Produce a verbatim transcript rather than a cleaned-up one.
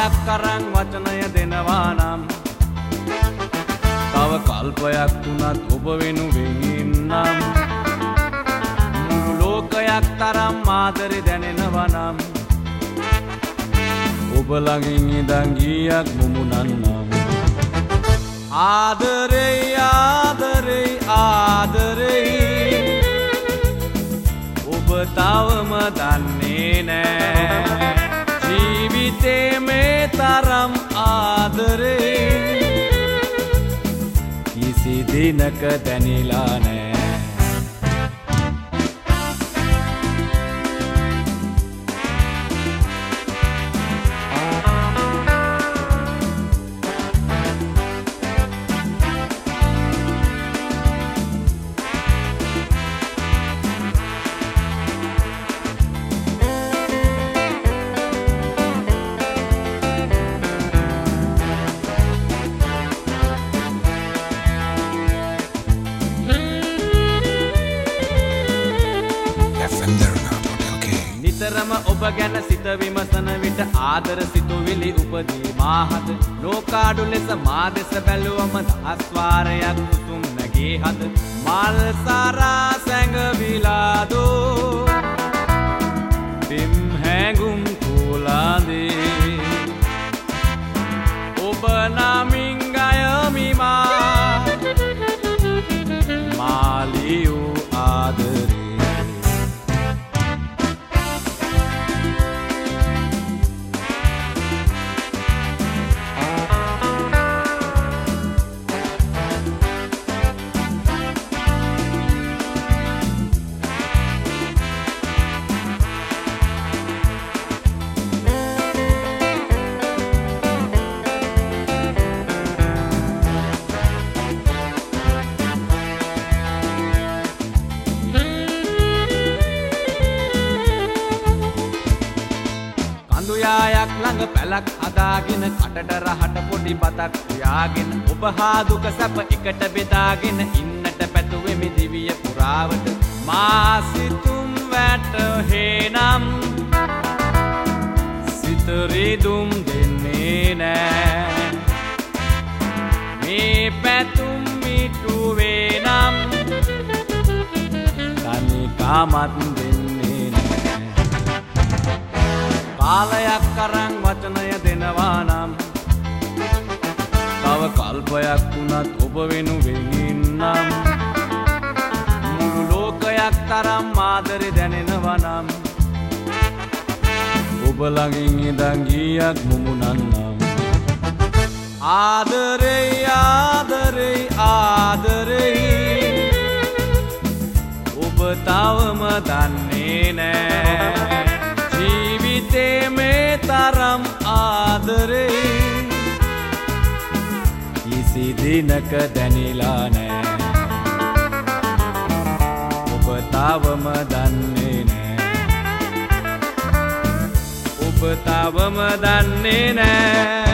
කාලයක් කරන් වචනය දෙනවා නම් තව කල්පයක් තුනත් ඔබ වෙනුවෙන් ඉන්නම් මුළු ලෝකයක් තරම් ආදරේ දැනෙනවා නම් ඔබ ළඟින් ඉඳන් ගියක් මුමුණන්නම් ආදරේ ආදරේ ආදරේ ඔබ තවම දන්නේ නෑ ජීවිතේ මේ තරම් ආදරේ කිසි දිනක දැනිලා නෑ නිතරම ඔබ ගැන සිත විමසන විට ආදර සිතුවිලි උපදී මාහද ලෝකාඩු ලෙස මා දෙස බැලුවම දහස් වාරයක් උතුම් නැගේ හද මල් සාරා සැඟවිලා දෝ තිම් හැඟුම් කුලාදේ ඔබ නමින් ගයමි මා මාලියු ආදරේ යායක් ළඟ පැලක් අදාගෙන කටට රහට පොඩි බතක් යාගෙන ඔබ හා දුක සැප එකට බෙදාගෙන ඉන්නට පැතුවෙමි දිවිය පුරාවට මා සිතුම් වැටහෙනම් සිත රිදුම් දෙන්නේ නෑ මේ පැතුම් මිටුවේ නම් තනිකමත් දෙන්නේ කාලයක් කරන් වචනය දෙනවා නම් තව කල්පයක් තුනත් ඔබ වෙනුවෙන් ඉන්නම් මුළු ලෝකයක් තරම් ආදරේ දැනෙනවා නම් ඔබ ළඟින් ඉඳන් ගියක් මුමුණන්නම් ආදරේ ආදරේ ආදරේ ඔබ තවම දන්නේ නෑ ජීවිතේ මේ තරම් ආදරේ කිසි දිනක දැනිලා නෑ ඔබ තවම දන්නේ නෑ ඔබ තවම දන්නේ නෑ